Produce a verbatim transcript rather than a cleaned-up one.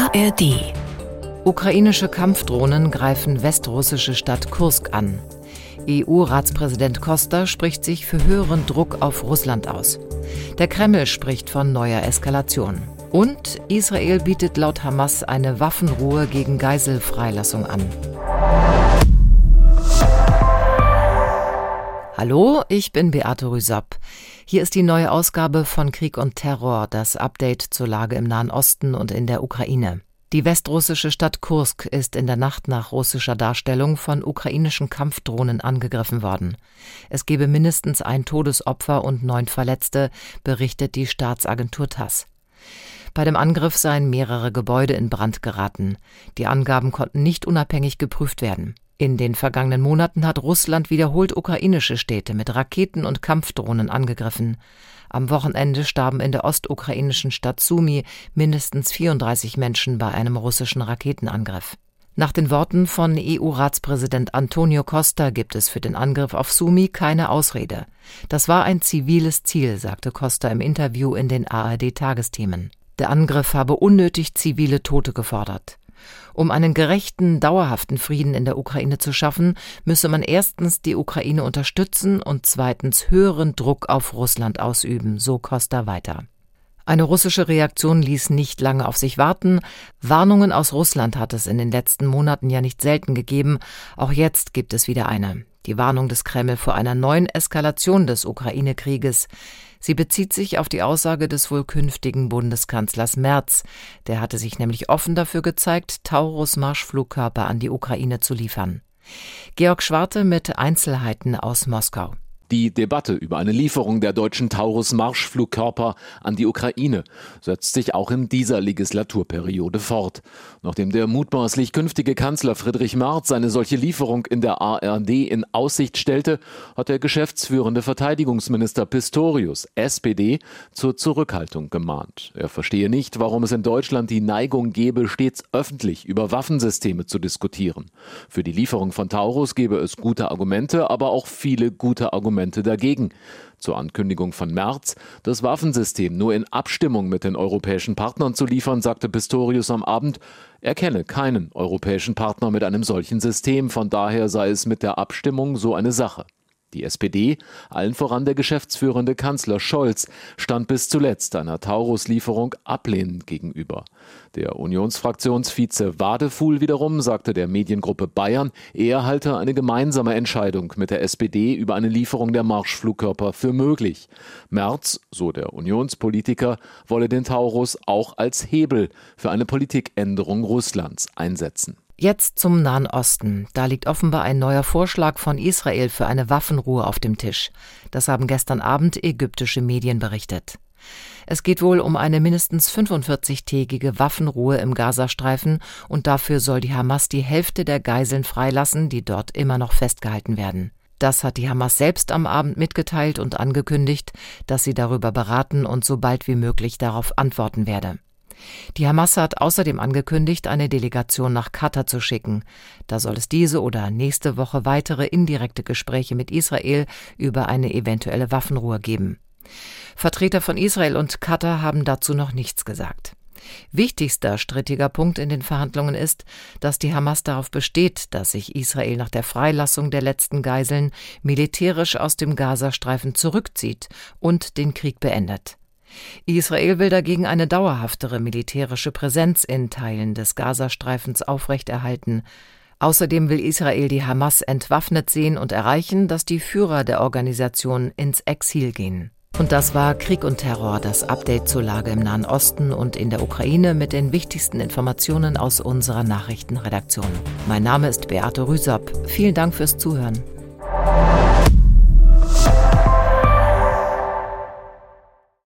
A R D. Ukrainische Kampfdrohnen greifen westrussische Stadt Kursk an. E U-Ratspräsident Costa spricht sich für höheren Druck auf Russland aus. Der Kreml spricht von neuer Eskalation. Und Israel bietet laut Hamas eine Waffenruhe gegen Geiselfreilassung an. Hallo, ich bin Beate Rüsop. Hier ist die neue Ausgabe von Krieg und Terror, das Update zur Lage im Nahen Osten und in der Ukraine. Die westrussische Stadt Kursk ist in der Nacht nach russischer Darstellung von ukrainischen Kampfdrohnen angegriffen worden. Es gebe mindestens ein Todesopfer und neun Verletzte, berichtet die Staatsagentur TASS. Bei dem Angriff seien mehrere Gebäude in Brand geraten. Die Angaben konnten nicht unabhängig geprüft werden. In den vergangenen Monaten hat Russland wiederholt ukrainische Städte mit Raketen und Kampfdrohnen angegriffen. Am Wochenende starben in der ostukrainischen Stadt Sumy mindestens vierunddreißig Menschen bei einem russischen Raketenangriff. Nach den Worten von E U-Ratspräsident Antonio Costa gibt es für den Angriff auf Sumy keine Ausrede. Das war ein ziviles Ziel, sagte Costa im Interview in den A R D-Tagesthemen. Der Angriff habe unnötig zivile Tote gefordert. Um einen gerechten, dauerhaften Frieden in der Ukraine zu schaffen, müsse man erstens die Ukraine unterstützen und zweitens höheren Druck auf Russland ausüben, so Costa weiter. Eine russische Reaktion ließ nicht lange auf sich warten. Warnungen aus Russland hat es in den letzten Monaten ja nicht selten gegeben. Auch jetzt gibt es wieder eine. Die Warnung des Kreml vor einer neuen Eskalation des Ukraine-Krieges. Sie bezieht sich auf die Aussage des wohl künftigen Bundeskanzlers Merz. Der hatte sich nämlich offen dafür gezeigt, Taurus-Marschflugkörper an die Ukraine zu liefern. Georg Schwarte mit Einzelheiten aus Moskau. Die Debatte über eine Lieferung der deutschen Taurus-Marschflugkörper an die Ukraine setzt sich auch in dieser Legislaturperiode fort. Nachdem der mutmaßlich künftige Kanzler Friedrich Merz eine solche Lieferung in der A R D in Aussicht stellte, hat der geschäftsführende Verteidigungsminister Pistorius, S P D, zur Zurückhaltung gemahnt. Er verstehe nicht, warum es in Deutschland die Neigung gebe, stets öffentlich über Waffensysteme zu diskutieren. Für die Lieferung von Taurus gebe es gute Argumente, aber auch viele gute Argumente dagegen. Zur Ankündigung von Merz, das Waffensystem nur in Abstimmung mit den europäischen Partnern zu liefern, sagte Pistorius am Abend, er kenne keinen europäischen Partner mit einem solchen System, von daher sei es mit der Abstimmung so eine Sache. Die S P D, allen voran der geschäftsführende Kanzler Scholz, stand bis zuletzt einer Taurus-Lieferung ablehnend gegenüber. Der Unionsfraktionsvize Wadefuhl wiederum sagte der Mediengruppe Bayern, er halte eine gemeinsame Entscheidung mit der S P D über eine Lieferung der Marschflugkörper für möglich. Merz, so der Unionspolitiker, wolle den Taurus auch als Hebel für eine Politikänderung Russlands einsetzen. Jetzt zum Nahen Osten. Da liegt offenbar ein neuer Vorschlag von Israel für eine Waffenruhe auf dem Tisch. Das haben gestern Abend ägyptische Medien berichtet. Es geht wohl um eine mindestens fünfundvierzigtägige Waffenruhe im Gazastreifen und dafür soll die Hamas die Hälfte der Geiseln freilassen, die dort immer noch festgehalten werden. Das hat die Hamas selbst am Abend mitgeteilt und angekündigt, dass sie darüber beraten und so bald wie möglich darauf antworten werde. Die Hamas hat außerdem angekündigt, eine Delegation nach Katar zu schicken. Da soll es diese oder nächste Woche weitere indirekte Gespräche mit Israel über eine eventuelle Waffenruhe geben. Vertreter von Israel und Katar haben dazu noch nichts gesagt. Wichtigster strittiger Punkt in den Verhandlungen ist, dass die Hamas darauf besteht, dass sich Israel nach der Freilassung der letzten Geiseln militärisch aus dem Gazastreifen zurückzieht und den Krieg beendet. Israel will dagegen eine dauerhaftere militärische Präsenz in Teilen des Gazastreifens aufrechterhalten. Außerdem will Israel die Hamas entwaffnet sehen und erreichen, dass die Führer der Organisation ins Exil gehen. Und das war Krieg und Terror, das Update zur Lage im Nahen Osten und in der Ukraine mit den wichtigsten Informationen aus unserer Nachrichtenredaktion. Mein Name ist Beate Rüsop. Vielen Dank fürs Zuhören.